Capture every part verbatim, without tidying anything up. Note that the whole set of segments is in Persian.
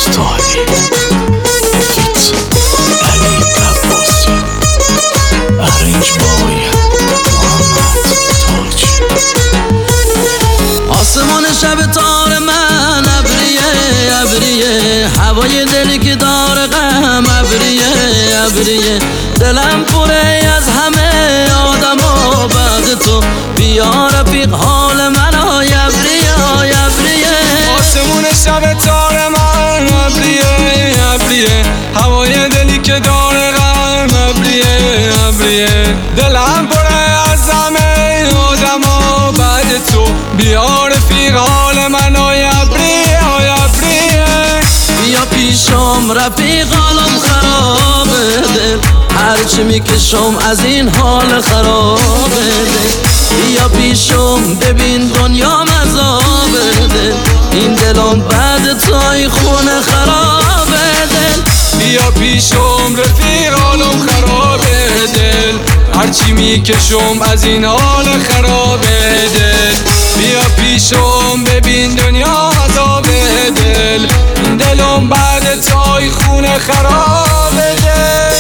طاهری فیت علی عباسی ارنج بای محمد تاج. آسمان شب تار من ابریه ابریه، هوای دلی که داره غم ابریه ابریه، دلم پره از همه آدما بعد تو، بیا رفیق حال من آی ابریه آی ابریه. آسمون شب تار من ابریه ابریه، هوای دلی که داره غم ابریه ابریه، دلم پره از همه آدما بعد تو، بیا رفیق حال من آی ابریه آی ابریه. بیا پیشم رفیق حالم خرابه دل، هرچی میکشم از این حال خرابه دل. بیا پیشم ببین دنیا مذابه دل، این دلم بعد توی خونه خرابه دل. بیا پیشم رفیق حالم خرابه دل، هرچی میکشم از این حال خرابه دل. بیا پیشم ببین دنیا عذابه دل، این دلم بعد توی خونه خرابه دل.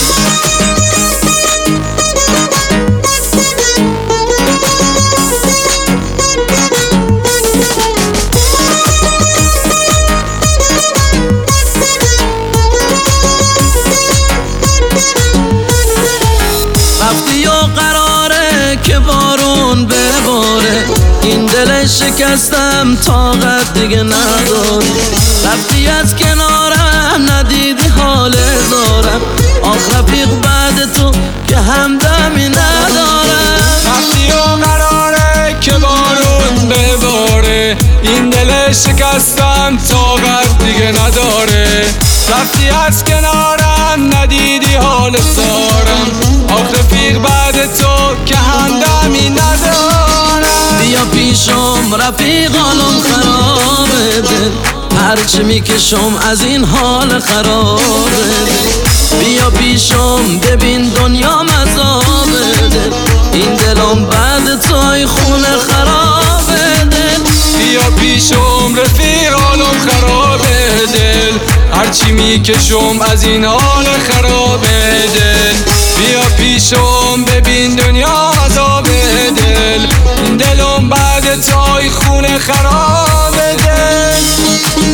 رفتی و قراره که بارون بباره، این دل شکستم طاقت دیگه نداره. رفتی از کنارم ندیدی حال زارم، آخ رفیق بعد تو که همدمی ندارم. رفتی و قراره که بارون بباره، این دل شکستم طاقت دیگه نداره. رفتی از کنارم ندیدی حال زارم، آخ رفیق بعد تو که همدمی ندارم. بیا پیشم رفیق حالم خرابه دل، هرچی میکشم از این حال خرابه دل. بیا پیشم ببین دنیا مذابه دل، این دلم بعد توی خونه خرابه دل. بیا پیشم رفیق حالم خرابه دل، هرچی میکشم از این حال خرابه دل. بیا پیشم ببین دنیا عذابه دل، این دلم بعد توی خونه خرابه دل.